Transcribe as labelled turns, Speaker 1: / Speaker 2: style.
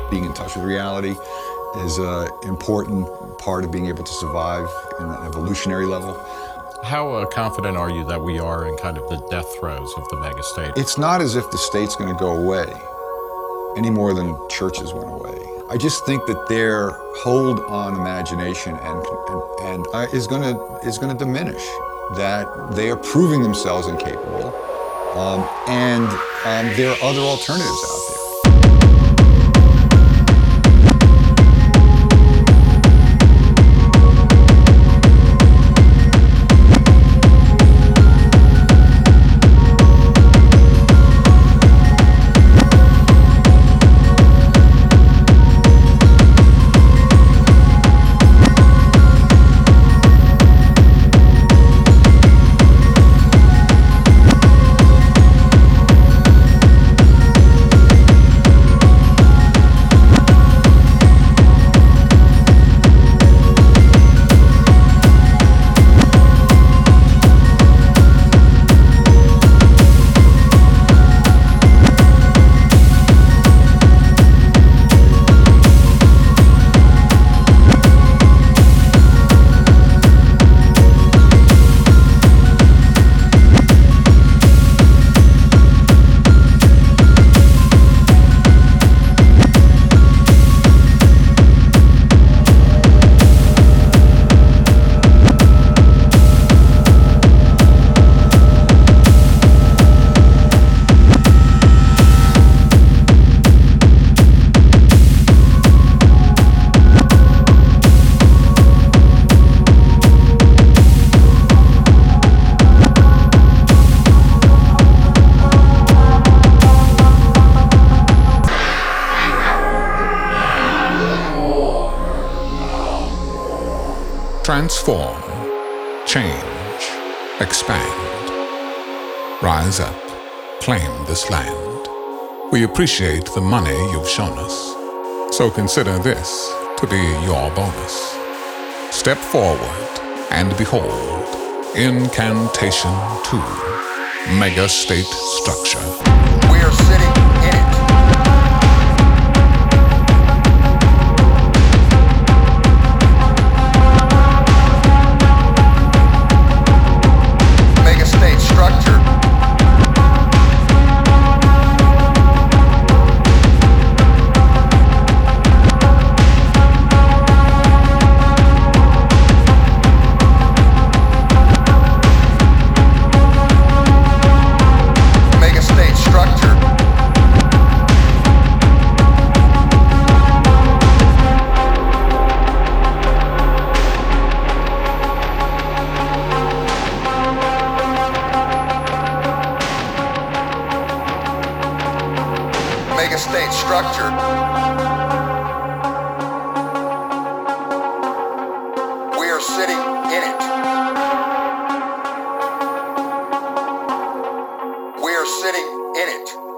Speaker 1: Being in touch with reality is an important part of being able to survive in an evolutionary level.
Speaker 2: How confident are you that we are in kind of the death throes of the megastate?
Speaker 1: It's not as if the state's going to go away any more than churches went away. I just think that their hold on imagination is going to diminish. That they are proving themselves incapable, and there are other alternatives out there.
Speaker 3: Transform, change, expand. Rise up, claim this land. We appreciate the money you've shown us, so consider this to be your bonus. Step forward and behold Incantation 2, Mega State Structure.
Speaker 4: We are sitting in it. Mega state structure. We are sitting in it. We are sitting in it.